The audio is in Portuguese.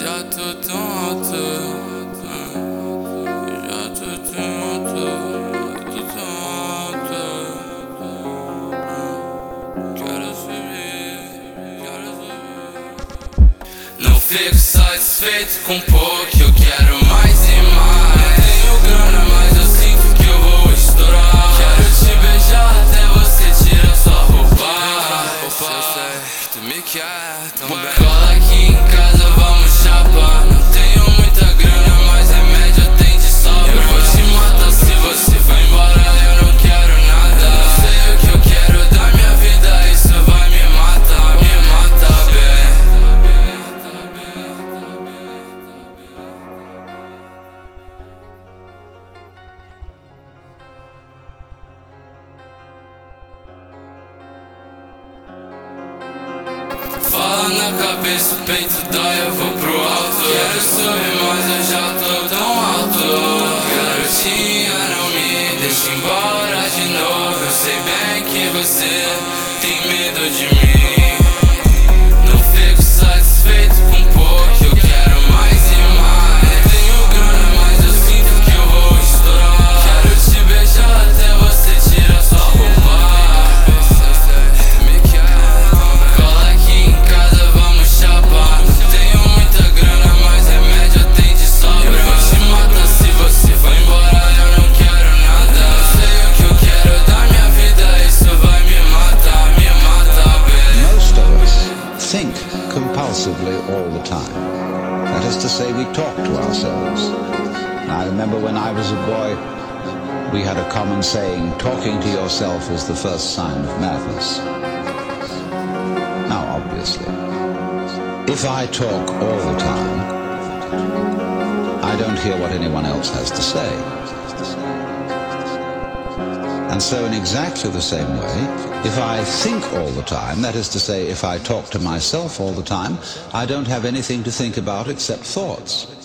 já tô tão alto, já tô tão alto, tô tão alto. Quero subir, quero subir. Não fico satisfeito com pouco, eu quero mais e mais. Tenho grana, mas eu sinto que eu vou estourar. Quero te beijar até você tirar sua roupa. Eu sei que tu me quer também. Cola aqui em casa, vamos chapar. Não tenho muita grana, mas remédio eu tenho de sobra. Eu vou te matar se você vai embora, eu não quero nada. Eu sei o que eu quero da minha vida, isso vai me matar bem. Fala na cabeça, o peito dói, eu vou pro alto. Quero subir, mas eu já tô tão alto. Garotinha, não me deixe embora de novo. Eu sei bem que você tem medo de mim. Não fico satisfeito com pouco, eu quero mais e mais. Tenho grana, mas eu sinto que eu vou estourar. Quero te beijar até você tirar sua roupa. Think compulsively all the time. That is to say, we talk to ourselves. I remember when I was a boy, we had a common saying, talking to yourself is the first sign of madness. Now, obviously, if I talk all the time, I don't hear what anyone else has to say. And so in exactly the same way, if I think all the time, that is to say, if I talk to myself all the time, I don't have anything to think about except thoughts.